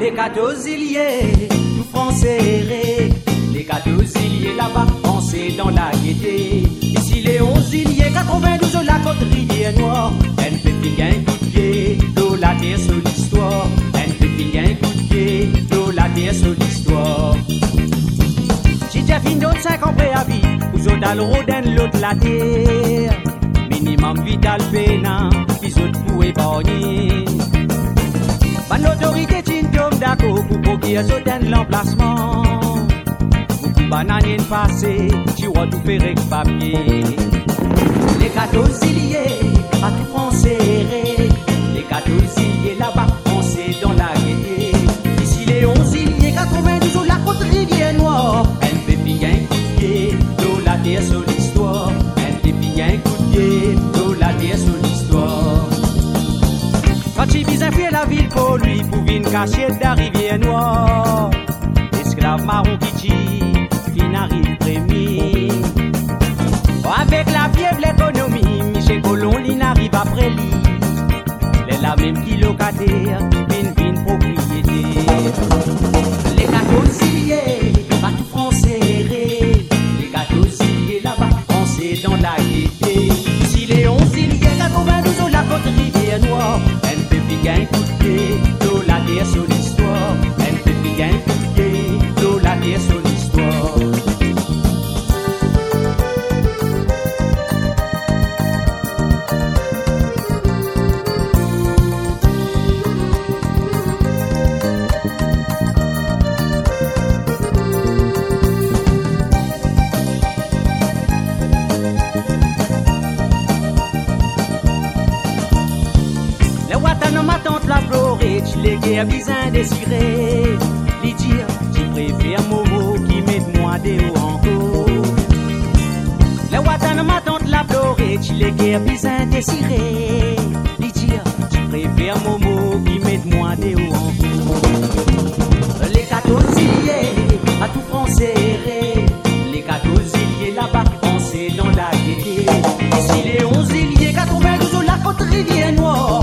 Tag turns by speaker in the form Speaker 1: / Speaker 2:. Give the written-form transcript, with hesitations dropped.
Speaker 1: Les 14 iliers, tout français erré. Les 14 iliers là-bas, français dans la gaieté. Ici les 11 iliers, 92 la côte rivière noire. Elle fait bien un coup de pied, l'eau la terre sur l'histoire. Elle fait bien un coup de pied, l'eau la terre sur l'histoire. Si tu as fini d'autres 5 ans préavis, vous autres à l'Roden, l'autre la terre. Minimum vital pénal, puis autres pour épargner. Pas l'autorité t'indiome d'accord pour procurer autant l'emplacement. Beaucoup bananines passées, tu vois tout faire avec papier. Les 14 iliers, à tout français erré. Les 14 iliers là-bas, français dans la gaieté. Ici les 11 iliers, 92 la côte rivière noire. Elle fait bien un coup de pied, l'eau la terre sur l'histoire. Elle fait bien un coup de pied, l'eau la terre sur l'histoire. Quand il vise à fuir la ville pour lui, pour une cachette de la rivière noire. Esclave marron qui tue, fin arrive premier. Avec la fièvre l'économie, Michel Colomb il n'arrive après lui. Les la même qui locataire, vin propriétaire. Les 14 iliers, pas tout français erré. Les 14 iliers là-bas, français dans la gaieté. Ici les 11 iliers, 92 la côte rivière noire. Elle fait bien un coup de pied, l'eau la terre sur l'histoire. Elle fait bien un coup de pied, l'eau la terre sur l'histoire. Ma tante la Floride, tu les guerres bien désirées. Lui dire, tu préfères Momo qui met moi des hauts encore. Les Watana, ma tante la Floride, tu les guerres bien désirées. Lui dire, tu préfères Momo qui met moi des hauts encore. Les 14 iliers, à tout français erré. Les 14 iliers là-bas, français dans la gaieté. Ici les 11 iliers, 92 la côte rivière noire.